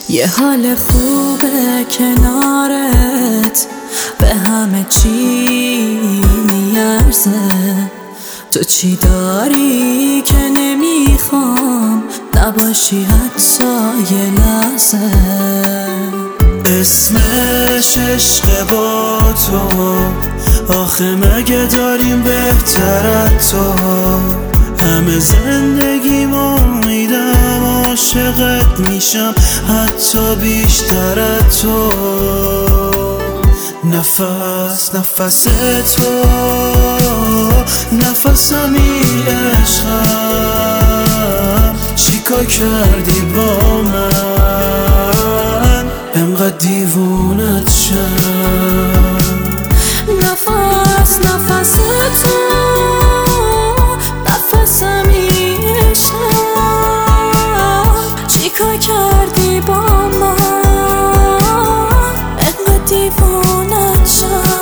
یه حال خوبه کنارت، به همه چی میارزه. تو چی داری که نمیخوام نباشی حتی یه لحظه؟ اسمش عشق با تو، آخه مگه داریم بهتر از تو؟ همه زندگیمو میدم، عاشقت میشم حتی بیشتر از تو. نفس تو نفسمی عشقم، چیکار کردی با من انقدر دیوونت شم؟ نفس تو نفسمی عشقم، چیکار کردی با من انقدر دیوونت شم؟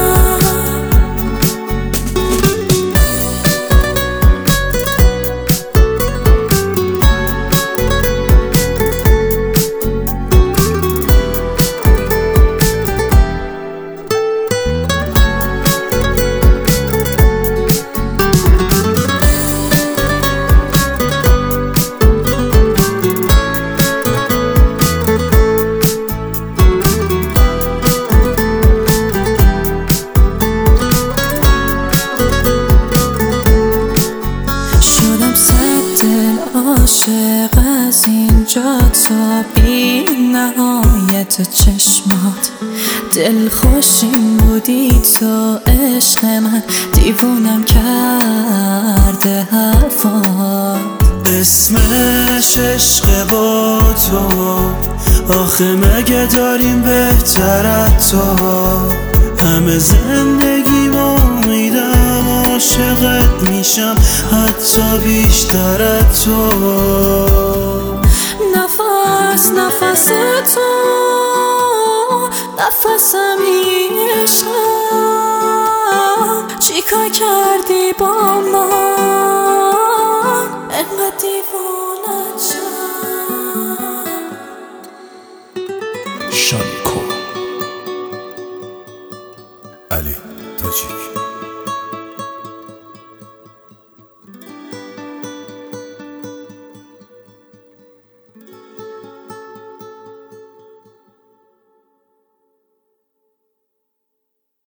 عاشق از اینجا تا بی نهایت چشمات، دل خوشیم بودی تو عشق من، دیوونم کرده حرفات. اسمش عشق با تو، آخه مگه داریم بهتر از تو؟ همه زندگیمو میدم، عاشقت میشم حتی بیشتر از تو. نفس تو نفسمی عشقم، چیکار کردی با من